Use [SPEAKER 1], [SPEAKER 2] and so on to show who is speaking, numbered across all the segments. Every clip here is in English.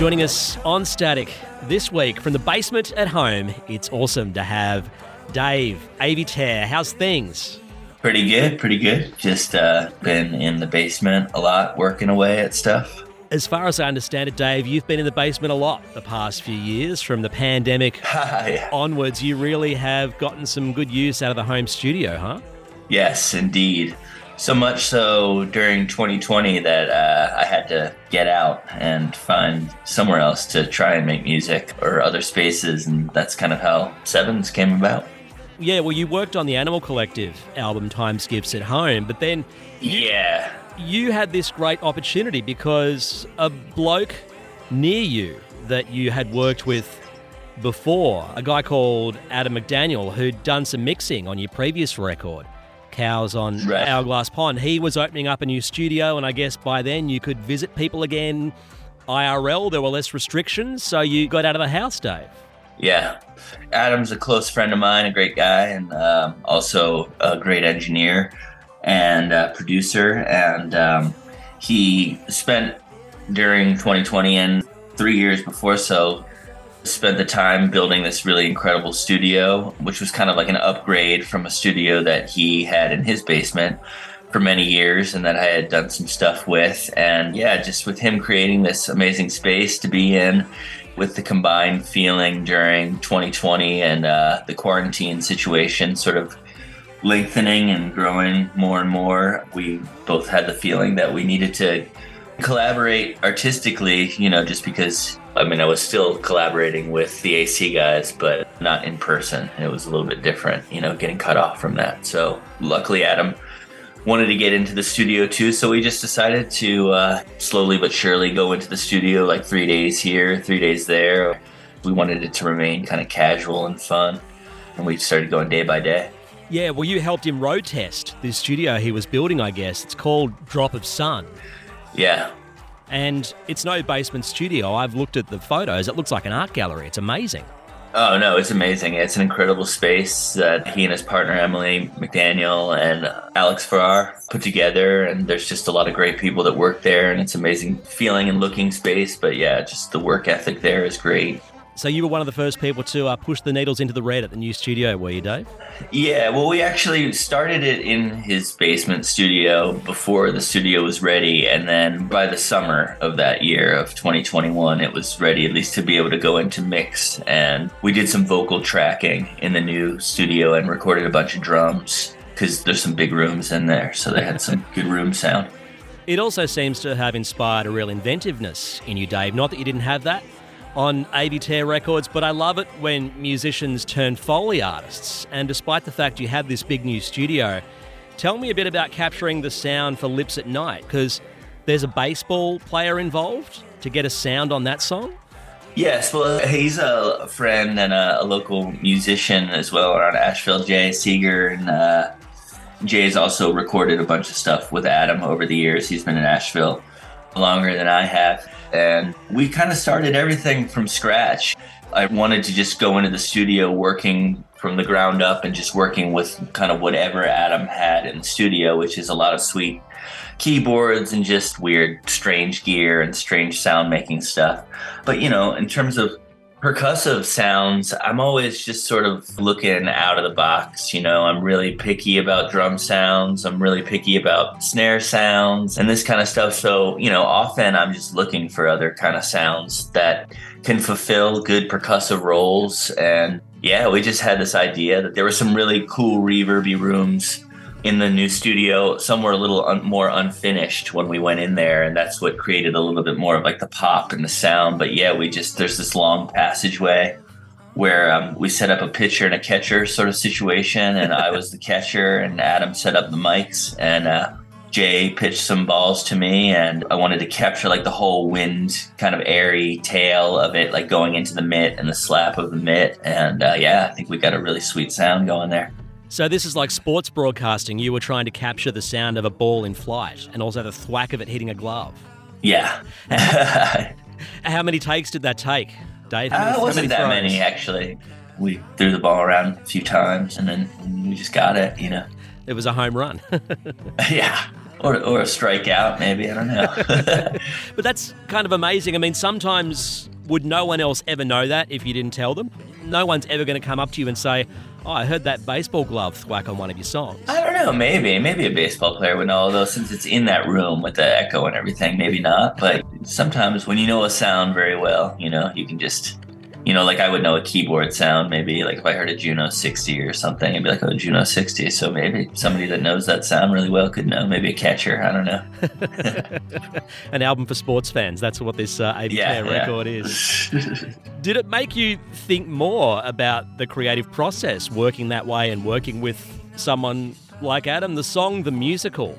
[SPEAKER 1] Joining us on Static this week from the basement at home, it's awesome to have Dave Avitair. How's things?
[SPEAKER 2] Pretty good. Just been in the basement a lot, working away at stuff.
[SPEAKER 1] As far as I understand it, Dave, you've been in the basement a lot the past few years. From the pandemic onwards, you really have gotten some good use out of the home studio, huh?
[SPEAKER 2] Yes, indeed. So much so during 2020 that I had to get out and find somewhere else to try and make music or other spaces, and that's kind of how Sevens came about.
[SPEAKER 1] Yeah, well, you worked on the Animal Collective album Time Skips at Home, but then you had this great opportunity because a bloke near you that you had worked with before, a guy called Adam McDaniel, who'd done some mixing on your previous record, Cows on Hourglass Pond. He was opening up a new studio, and I guess by then you could visit people again IRL. There were less restrictions, so you got out of the house, Dave.
[SPEAKER 2] Yeah. Adam's a close friend of mine, a great guy, and also a great engineer and producer. And he spent during 2020 and 3 years before spent the time building this really incredible studio, which was kind of like an upgrade from a studio that he had in his basement for many years and that I had done some stuff with. And yeah, just with him creating this amazing space to be in, with the combined feeling during 2020 and the quarantine situation sort of lengthening and growing more and more, we both had the feeling that we needed to collaborate artistically, just because, I was still collaborating with the AC guys, but not in person. It was a little bit different, getting cut off from that. So luckily Adam wanted to get into the studio too, so we just decided to slowly but surely go into the studio, like 3 days here, 3 days there. We wanted it to remain kind of casual and fun, and we started going day by day.
[SPEAKER 1] Yeah, well, you helped him road test this studio he was building, I guess. It's called Drop of Sun.
[SPEAKER 2] Yeah.
[SPEAKER 1] And it's no basement studio. I've looked at the photos. It looks like an art gallery. It's amazing.
[SPEAKER 2] Oh, no, it's amazing. It's an incredible space that he and his partner, Emily McDaniel, and Alex Farrar put together. And there's just a lot of great people that work there. And it's amazing feeling and looking space. But yeah, just the work ethic there is great.
[SPEAKER 1] So you were one of the first people to push the needles into the red at the new studio, were you, Dave?
[SPEAKER 2] Yeah, well, we actually started it in his basement studio before the studio was ready. And then by the summer of that year of 2021, it was ready at least to be able to go into mix. And we did some vocal tracking in the new studio and recorded a bunch of drums because there's some big rooms in there. So they had some good room sound.
[SPEAKER 1] It also seems to have inspired a real inventiveness in you, Dave. Not that you didn't have that on Avitair Records, but I love it when musicians turn Foley artists. And despite the fact you have this big new studio, tell me a bit about capturing the sound for Lips at Night, because there's a baseball player involved to get a sound on that song.
[SPEAKER 2] Yes, well, he's a friend and a local musician as well around Asheville, Jay Seeger, and Jay's also recorded a bunch of stuff with Adam over the years. He's been in Asheville longer than I have. And we kind of started everything from scratch. I wanted to just go into the studio working from the ground up and just working with kind of whatever Adam had in the studio, which is a lot of sweet keyboards and just weird, strange gear and strange sound making stuff. But, in terms of percussive sounds, I'm always just sort of looking out of the box. I'm really picky about drum sounds. I'm really picky about snare sounds and this kind of stuff. So, often I'm just looking for other kind of sounds that can fulfill good percussive roles. And yeah, we just had this idea that there were some really cool reverby rooms in the new studio. Some were a little more unfinished when we went in there, and that's what created a little bit more of like the pop and the sound. But yeah, there's this long passageway where we set up a pitcher and a catcher sort of situation, and I was the catcher, and Adam set up the mics, and Jay pitched some balls to me, and I wanted to capture like the whole wind kind of airy tail of it, like going into the mitt and the slap of the mitt. And yeah, I think we got a really sweet sound going there.
[SPEAKER 1] So this is like sports broadcasting. You were trying to capture the sound of a ball in flight and also the thwack of it hitting a glove.
[SPEAKER 2] Yeah.
[SPEAKER 1] How many takes did that take, Dave?
[SPEAKER 2] It wasn't that many, actually. We threw the ball around a few times and then we just got it,
[SPEAKER 1] It was a home run.
[SPEAKER 2] Yeah. Or a strikeout, maybe. I don't know.
[SPEAKER 1] But that's kind of amazing. I mean, sometimes would no one else ever know that if you didn't tell them? No one's ever going to come up to you and say, oh, I heard that baseball glove thwack on one of your songs.
[SPEAKER 2] I don't know. Maybe a baseball player would know, although since it's in that room with the echo and everything, maybe not. But sometimes when you know a sound very well, you can just... like I would know a keyboard sound, maybe like if I heard a Juno 60 or something, I'd be like, oh, Juno 60. So maybe somebody that knows that sound really well could know, maybe a catcher. I don't know.
[SPEAKER 1] An album for sports fans. That's what this ABK record is. Did it make you think more about the creative process, working that way and working with someone like Adam? The song, The Musical,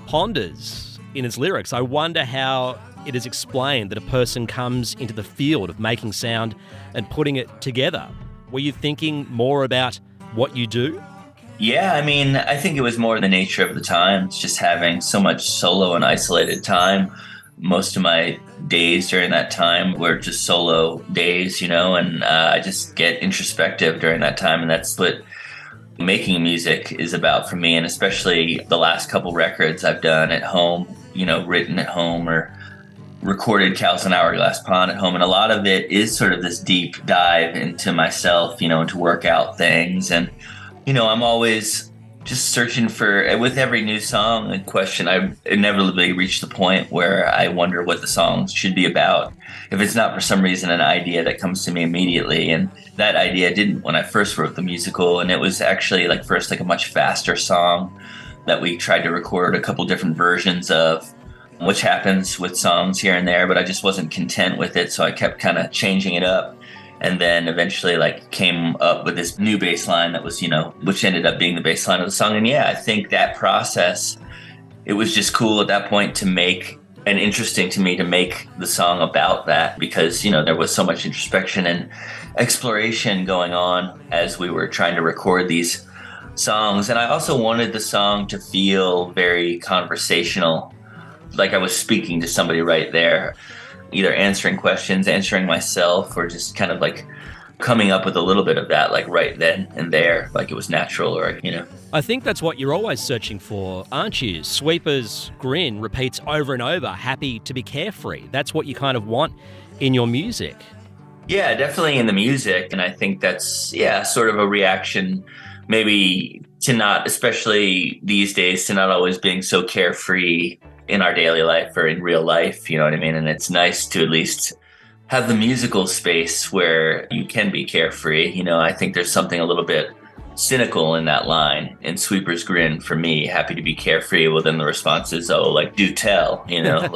[SPEAKER 1] ponders in its lyrics. I wonder how it is explained that a person comes into the field of making sound and putting it together. Were you thinking more about what you do?
[SPEAKER 2] Yeah, I mean, I think it was more the nature of the times, just having so much solo and isolated time. Most of my days during that time were just solo days, and I just get introspective during that time. And that's what making music is about for me. And especially the last couple records I've done at home, written at home or recorded Cows on Hourglass Pond at home. And a lot of it is sort of this deep dive into myself, and to work out things. And, I'm always just searching for, with every new song and question, I inevitably reach the point where I wonder what the song should be about. If it's not for some reason an idea that comes to me immediately. And that idea didn't when I first wrote The Musical. And it was actually first a much faster song that we tried to record a couple different versions of, which happens with songs here and there, but I just wasn't content with it. So I kept kind of changing it up. And then eventually came up with this new bass line that was, which ended up being the bass line of the song. And yeah, I think that process, it was just cool at that point to make, and interesting to me to make the song about that, because, there was so much introspection and exploration going on as we were trying to record these songs. And I also wanted the song to feel very conversational, like I was speaking to somebody right there, either answering questions, answering myself, or just kind of coming up with a little bit of that, right then and there, like it was natural, or,
[SPEAKER 1] I think that's what you're always searching for, aren't you? Sweeper's grin repeats over and over, happy to be carefree. That's what you kind of want in your music.
[SPEAKER 2] Yeah, definitely in the music. And I think that's, sort of a reaction maybe to not, especially these days, to not always being so carefree in our daily life or in real life, you know what I mean? And it's nice to at least have the musical space where you can be carefree. I think there's something a little bit cynical in that line in Sweeper's Grin for me, happy to be carefree. Well, then the response is, do tell,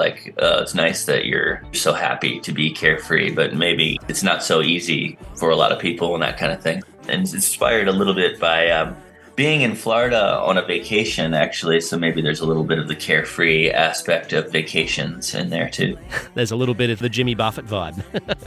[SPEAKER 2] it's nice that you're so happy to be carefree, but maybe it's not so easy for a lot of people and that kind of thing. And it's inspired a little bit by being in Florida on a vacation, actually, so maybe there's a little bit of the carefree aspect of vacations in there, too.
[SPEAKER 1] There's a little bit of the Jimmy Buffett vibe.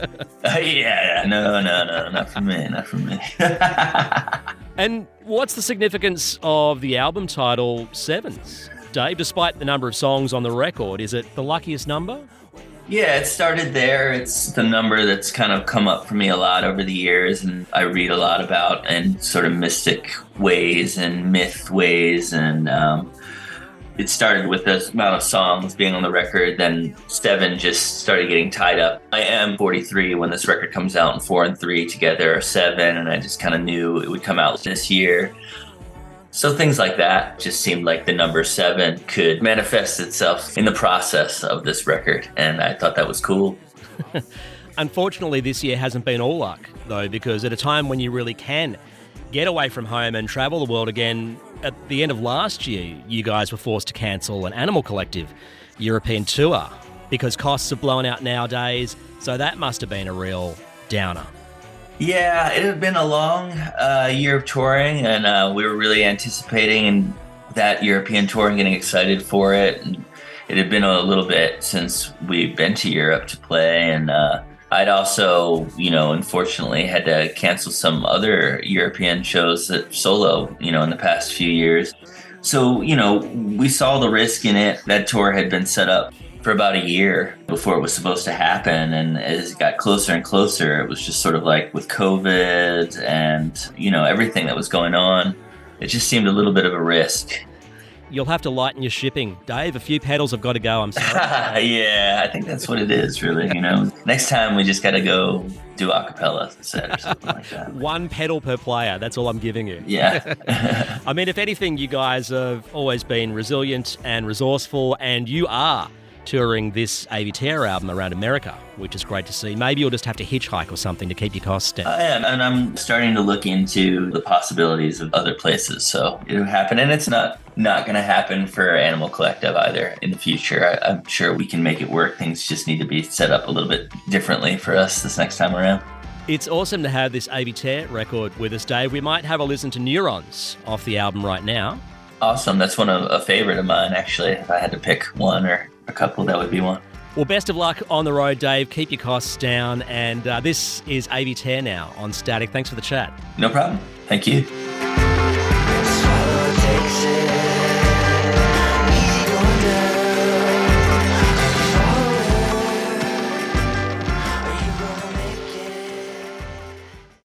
[SPEAKER 2] No, not from me.
[SPEAKER 1] And what's the significance of the album title, Sevens? Dave, despite the number of songs on the record, is it the luckiest number?
[SPEAKER 2] Yeah, it started there. It's the number that's kind of come up for me a lot over the years, and I read a lot about in sort of mystic ways and myth ways, and it started with the amount of songs being on the record, then seven just started getting tied up. I am 43 when this record comes out, and 4 and 3 together are 7, and I just kind of knew it would come out this year. So things like that just seemed like the number 7 could manifest itself in the process of this record, and I thought that was cool.
[SPEAKER 1] Unfortunately, this year hasn't been all luck, though, because at a time when you really can get away from home and travel the world again, at the end of last year, you guys were forced to cancel an Animal Collective European tour because costs are blowing out nowadays, so that must have been a real downer.
[SPEAKER 2] Yeah, it had been a long year of touring, and we were really anticipating that European tour and getting excited for it. And it had been a little bit since we'd been to Europe to play, and I'd also, unfortunately had to cancel some other European shows solo, in the past few years. So, we saw the risk in it. That tour had been set up for about a year before it was supposed to happen. And as it got closer and closer, it was just sort of like with COVID and, everything that was going on, it just seemed a little bit of a risk.
[SPEAKER 1] you'll have to lighten your shipping. Dave, a few pedals have got to go, I'm sorry.
[SPEAKER 2] Yeah, I think that's what it is, really. Next time we just got to go do a cappella set or something like that.
[SPEAKER 1] One pedal per player, that's all I'm giving you.
[SPEAKER 2] Yeah.
[SPEAKER 1] I mean, if anything, you guys have always been resilient and resourceful, and you are touring this Avi Terra album around America, which is great to see. Maybe you'll just have to hitchhike or something to keep your costs down.
[SPEAKER 2] I am, and I'm starting to look into the possibilities of other places, so it'll happen. And it's not going to happen for Animal Collective either in the future. I'm sure we can make it work. Things just need to be set up a little bit differently for us this next time around.
[SPEAKER 1] It's awesome to have this Avi Terra record with us, Dave. We might have a listen to Neurons off the album right now.
[SPEAKER 2] Awesome. That's a favorite of mine, actually. If I had to pick one or a couple, that would be one.
[SPEAKER 1] Well, best of luck on the road, Dave. Keep your costs down. And this is Avi Terra now on Static. Thanks for the chat.
[SPEAKER 2] No problem. Thank you.